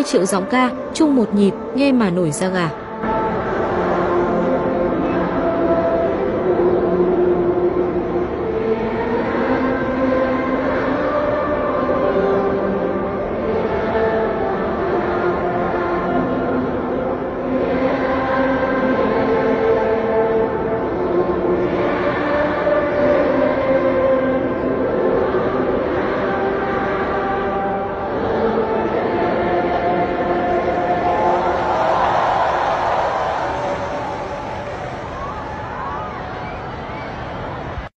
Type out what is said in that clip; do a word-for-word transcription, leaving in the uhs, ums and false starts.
mươi triệu giọng ca, chung một nhịp, nghe mà nổi da gà.